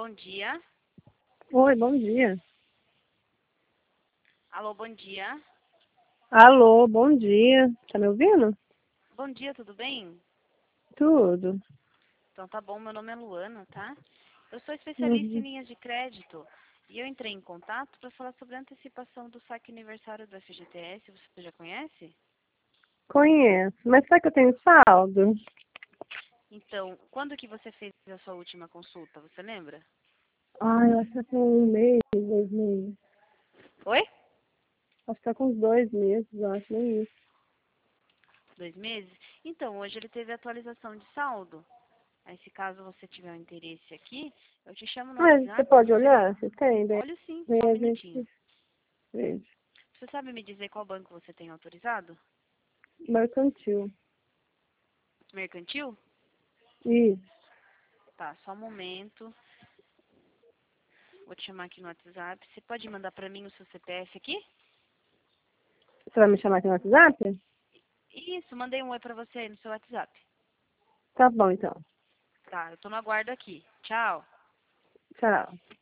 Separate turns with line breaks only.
Bom dia.
Oi, bom dia.
Alô, bom dia.
Alô, bom dia. Tá me ouvindo?
Bom dia, tudo bem?
Tudo.
Então tá bom, meu nome é Luana, tá? Eu sou especialista em
Uhum.
linhas de crédito e eu entrei em contato para falar sobre a antecipação do saque aniversário do FGTS. Você já conhece?
Conheço. Mas será que eu tenho saldo?
Então, quando que você fez a sua última consulta, você lembra?
Ai, eu acho que tá com 1 mês, 2 meses.
Oi?
Acho que tá com uns 2 meses, eu acho, nem isso.
2 meses? Então, hoje ele teve atualização de saldo. Aí, se caso você tiver um interesse aqui, eu te chamo no
Mas você
WhatsApp,
pode
você...
olhar? Você tem? Daí
Olha sim, só um
a
minutinho.
gente veja.
Você sabe me dizer qual banco você tem autorizado?
Mercantil.
Mercantil?
Isso.
Tá, só um momento. Vou te chamar aqui no WhatsApp. Você pode mandar pra mim o seu CPF aqui?
Você vai me chamar aqui no WhatsApp?
Isso, mandei um oi pra você aí no seu WhatsApp.
Tá bom, então.
Tá, eu tô no aguardo aqui. Tchau.
Tchau.